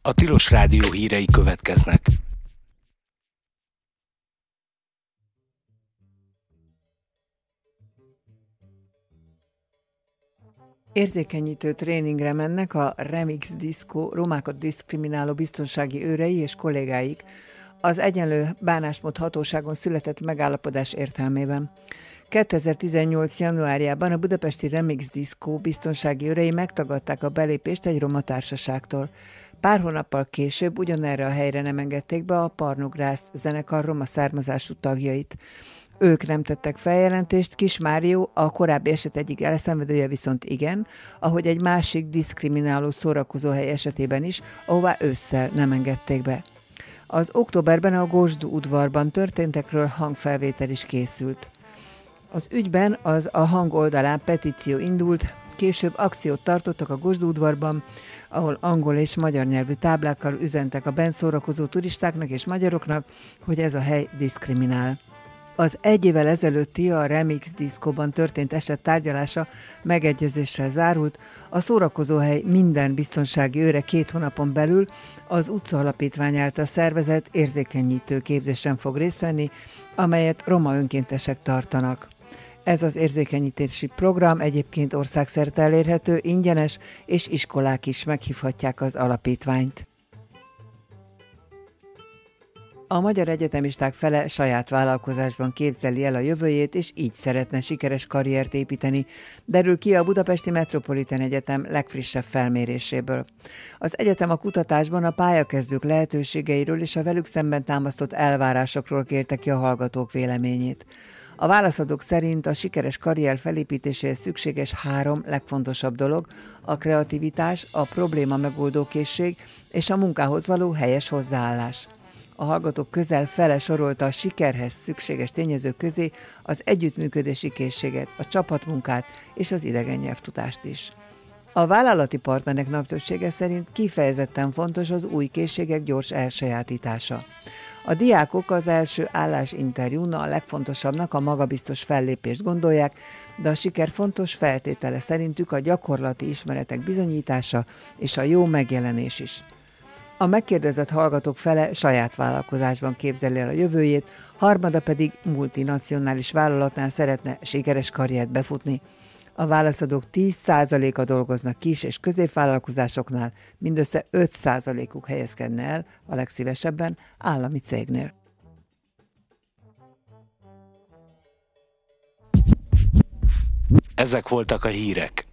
A Tilos Rádió hírei következnek. Érzékenyítő tréningre mennek a Remix Disco romákat diszkrimináló biztonsági őrei és kollégáik az Egyenlő Bánásmód Hatóságon született megállapodás értelmében. 2018. januárjában a budapesti Remix Disco biztonsági őrei megtagadták a belépést egy roma társaságtól. Pár hónappal később ugyanerre a helyre nem engedték be a Parnogrász zenekar roma származású tagjait. Ők nem tettek feljelentést, Kis Márió, a korábbi eset egyik elszenvedője viszont igen, ahogy egy másik diszkrimináló szórakozóhely esetében is, ahová ősszel nem engedték be. Az októberben a Gosdú udvarban történtekről hangfelvétel is készült. Az ügyben a Hang oldalán petíció indult, később akciót tartottak a Gosdú udvarban, ahol angol és magyar nyelvű táblákkal üzentek a bent szórakozó turistáknak és magyaroknak, hogy ez a hely diszkriminál. Az egy évvel ezelőtti a Remix Discoban történt eset tárgyalása megegyezéssel zárult, a szórakozóhely minden biztonsági őre 2 hónapon belül az Utca Alapítvány által szervezett érzékenyítő képzésen fog részt venni, amelyet roma önkéntesek tartanak. Ez az érzékenyítési program egyébként országszerte elérhető, ingyenes, és iskolák is meghívhatják az alapítványt. A magyar egyetemisták fele saját vállalkozásban képzeli el a jövőjét, és így szeretne sikeres karriert építeni, derül ki a Budapesti Metropolitan Egyetem legfrissebb felméréséből. Az egyetem a kutatásban a pályakezdők lehetőségeiről és a velük szemben támasztott elvárásokról kérte ki a hallgatók véleményét. A válaszadók szerint a sikeres karrier felépítéséhez szükséges 3 legfontosabb dolog: a kreativitás, a probléma megoldó készség és a munkához való helyes hozzáállás. A hallgatók közel fele sorolta a sikerhez szükséges tényezők közé az együttműködési készséget, a csapatmunkát és az idegen nyelvtudást is. A vállalati partnerek naptöbbsége szerint kifejezetten fontos az új készségek gyors elsajátítása. A diákok az első állásinterjún a legfontosabbnak a magabiztos fellépést gondolják, de a siker fontos feltétele szerintük a gyakorlati ismeretek bizonyítása és a jó megjelenés is. A megkérdezett hallgatók fele saját vállalkozásban képzeli el a jövőjét, harmada pedig multinacionális vállalatnál szeretne sikeres karriert befutni. A válaszadók 10%-a dolgoznak kis- és középvállalkozásoknál, mindössze 5%-uk helyezkedne el a legszívesebben állami cégnél. Ezek voltak a hírek.